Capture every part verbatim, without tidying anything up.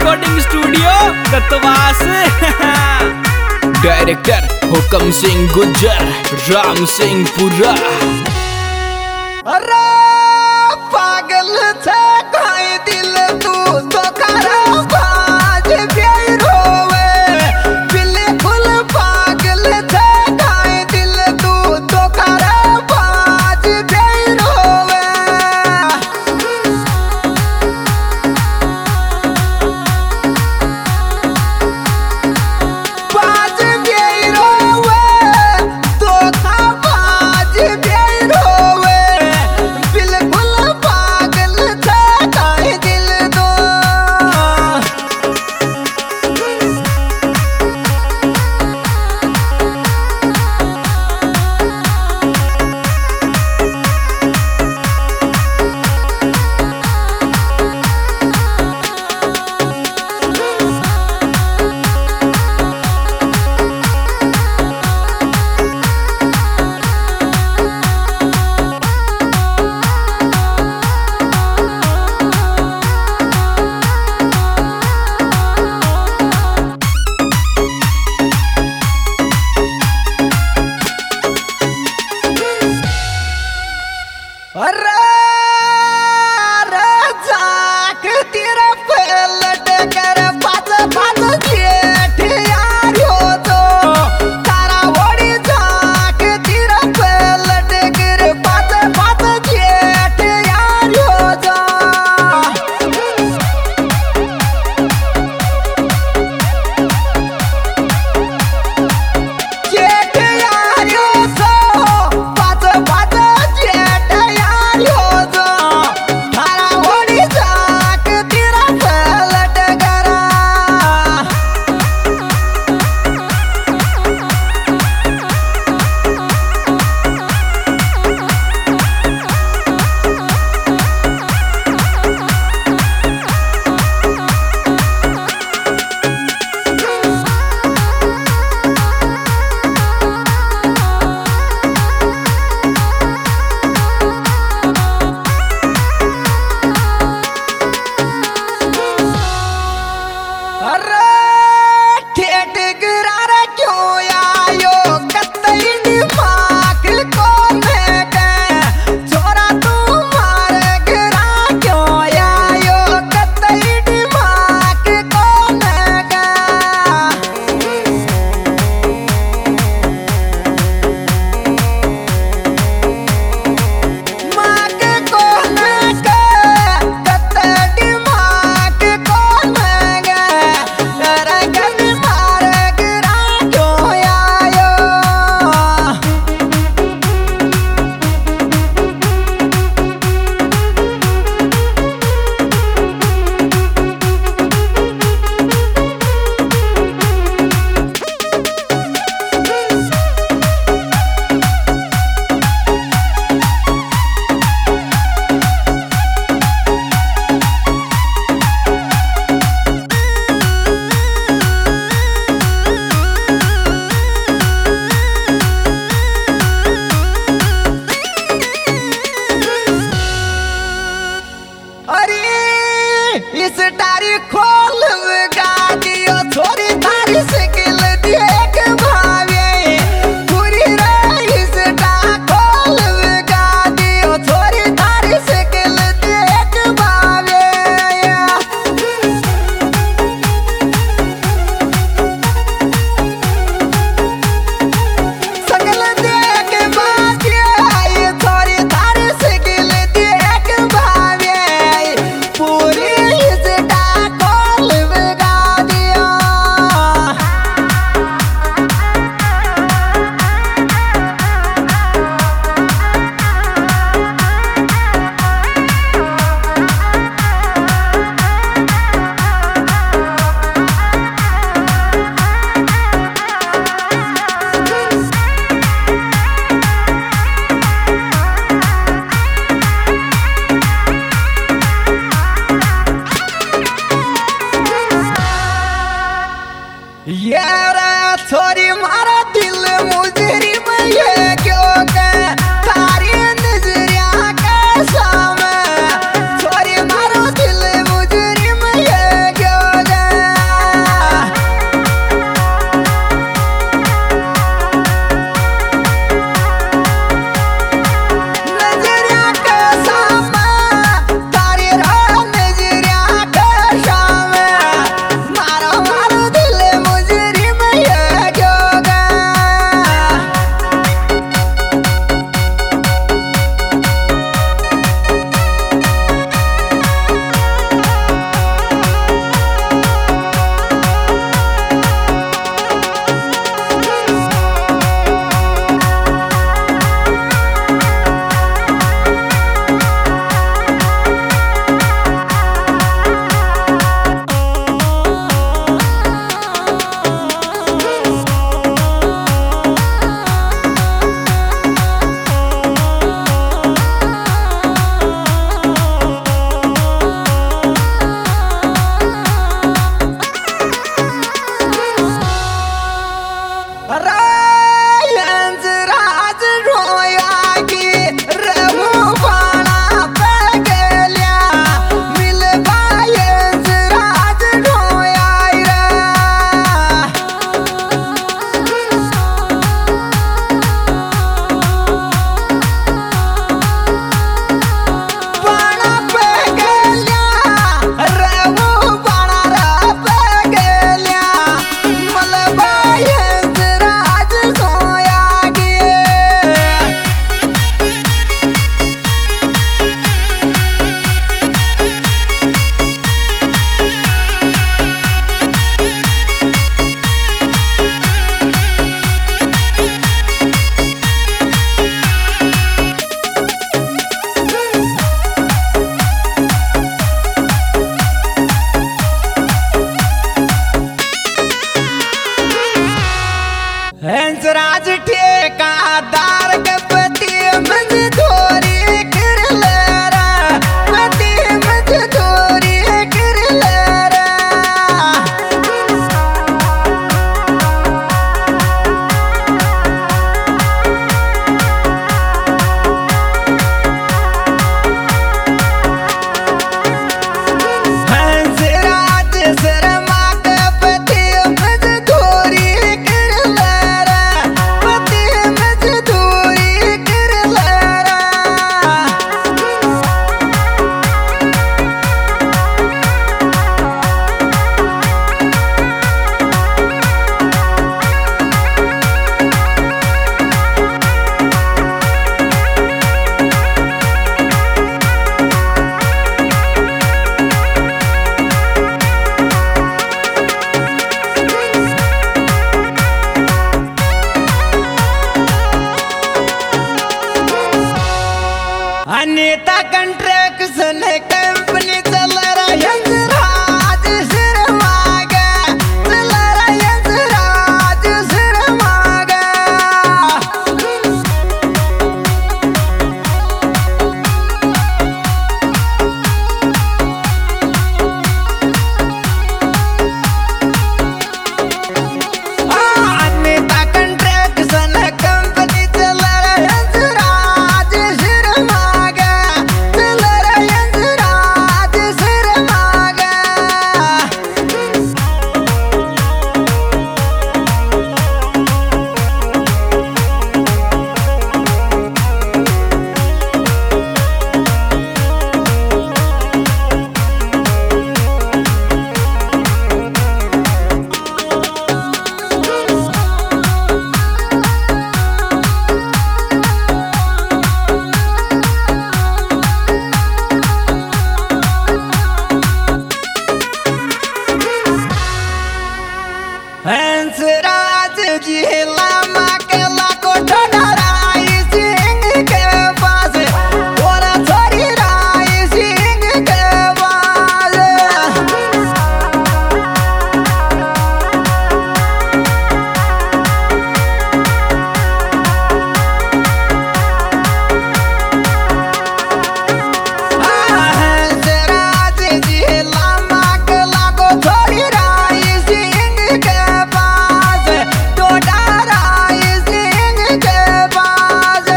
Recording studio कतवास। Director हुकम सिंह गुज्जर, राम सिंह पुरा। अरे पागल थे काई दिल तू तो करा बाज प्यार होवे, बिल्कुल पागल थे काई दिल तू तो करा बाज प्यार होवे। बाज प्यार होवे तो का बाज प्यार होवे, बिल्कुल पागल थे काई दिल दो। अरे अरे जाक तेरा पलट कर पाच पाच जेठ यार हो तो तारा वडी जाक तेरा पलट कर पाच पाच जेठ यार हो तो। जेठ यार हो तो पाच पाच जेठ यार हो तो थारा वडी जाक तेरा पलट करा। अरे ठेठ गिरार क्यों आयो कतई दिमाग कोने के, छोरा तू मारे गिरा क्यों आयो कतई दिमाग कोने के। माग कोने के कतई दिमाग कोने के, अरे कभी मारे गिरा क्यों आयो। अरे इस तारी खोल गा दियो छोरी तारी सिकिल देख भावे, पूरी रे इस ता खोल गा दियो छोरी तारी सिकिल देख भावे। सकल देख भावे ये छोरी तारी सिकिल देख भावे, पूरी इस ता खोल गा दियो। यारा छोरी मारा दिल मुजरी में ये क्यों के तारी नजरिया के सामने, छोरी मारो दिल मुजरी में ये क्यों के। हंसराज जी लामा के लाको डराई सिंह के पास और छोरी राई सिंह के पास हंसराज जी लामा के लाको छोरी राई सिंह के पास तो डराई सिंह के पास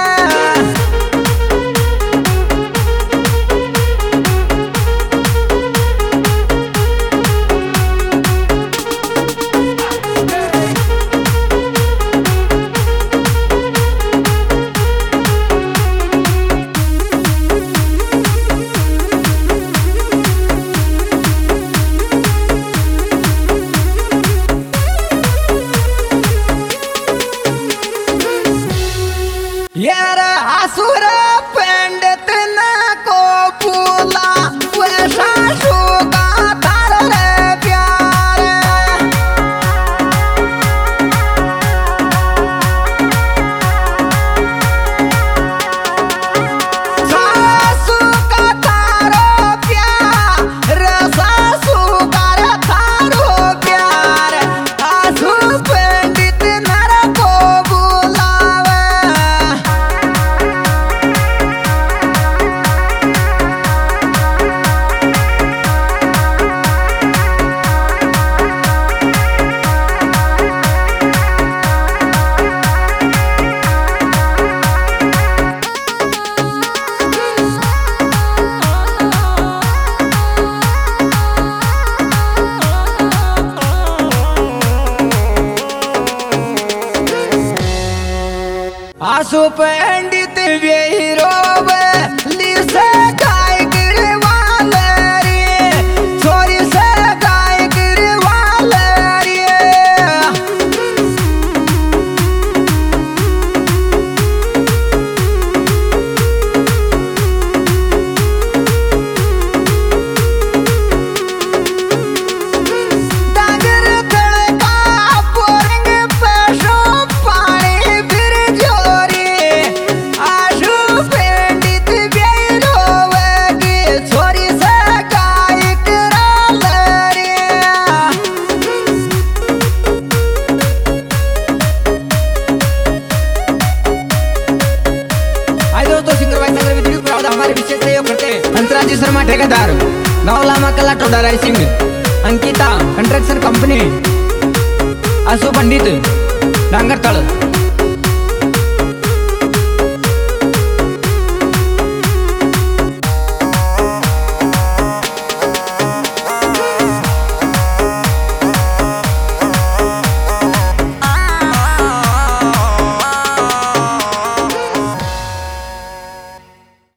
यार असुर पंडित न को भूला वैसा सुगा तार रे प्यार सासु का तारो प्यार सासु का तारो प्यार असु पंडित नर को बुलावे आसु पंडित वेरोब लिसे गाय गिरवाल रे छोरी से गाय गिरवाल रे डागर तड़का पोरंग पैसो पानी फिर जोरी आशु पंडित बेरोवगी छोरी से गाय कराल रे हाय दोस्तों, सिंगर भाई सागर वीडियो पर हमारे विशेष सहयोग करते हैं हंसराज जी शर्मा ठेकेदार, नवलामा कला टोडाराई सिंह, अंकिता कंस्ट्रक्शन कंपनी, आसु पंडित डांगरतळ।